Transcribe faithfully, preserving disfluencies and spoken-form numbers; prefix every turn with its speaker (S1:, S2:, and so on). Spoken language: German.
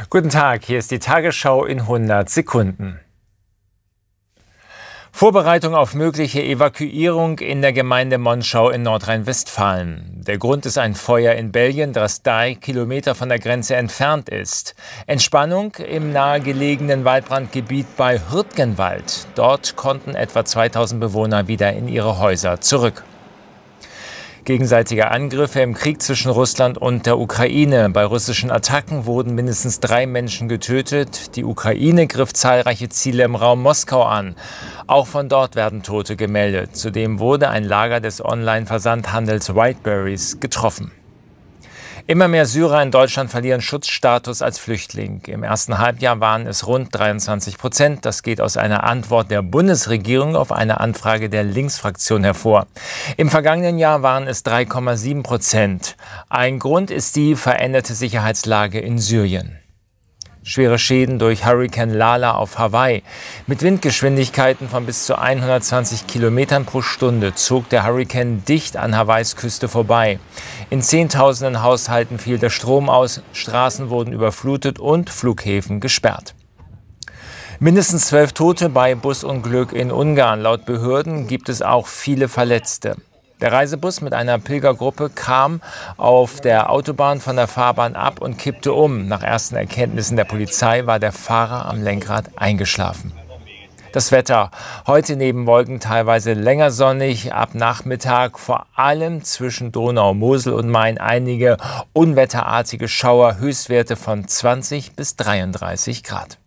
S1: Guten Tag, hier ist die Tagesschau in hundert Sekunden. Vorbereitung auf mögliche Evakuierung in der Gemeinde Monschau in Nordrhein-Westfalen. Der Grund ist ein Feuer in Belgien, das drei Kilometer von der Grenze entfernt ist. Entspannung im nahegelegenen Waldbrandgebiet bei Hürtgenwald. Dort konnten etwa zweitausend Bewohner wieder in ihre Häuser zurück. Gegenseitige Angriffe im Krieg zwischen Russland und der Ukraine. Bei russischen Attacken wurden mindestens drei Menschen getötet. Die Ukraine griff zahlreiche Ziele im Raum Moskau an. Auch von dort werden Tote gemeldet. Zudem wurde ein Lager des Online-Versandhandels Wildberries getroffen. Immer mehr Syrer in Deutschland verlieren Schutzstatus als Flüchtling. Im ersten Halbjahr waren es rund dreiundzwanzig Prozent. Das geht aus einer Antwort der Bundesregierung auf eine Anfrage der Linksfraktion hervor. Im vergangenen Jahr waren es drei Komma sieben Prozent. Ein Grund ist die veränderte Sicherheitslage in Syrien. Schwere Schäden durch Hurrikan Lala auf Hawaii. Mit Windgeschwindigkeiten von bis zu hundertzwanzig Kilometern pro Stunde zog der Hurrikan dicht an Hawaiis Küste vorbei. In Zehntausenden Haushalten fiel der Strom aus, Straßen wurden überflutet und Flughäfen gesperrt. Mindestens zwölf Tote bei Busunglück in Ungarn. Laut Behörden gibt es auch viele Verletzte. Der Reisebus mit einer Pilgergruppe kam auf der Autobahn von der Fahrbahn ab und kippte um. Nach ersten Erkenntnissen der Polizei war der Fahrer am Lenkrad eingeschlafen. Das Wetter. Heute neben Wolken teilweise länger sonnig. Ab Nachmittag vor allem zwischen Donau, Mosel und Main einige unwetterartige Schauer. Höchstwerte von zwanzig bis dreiunddreißig Grad.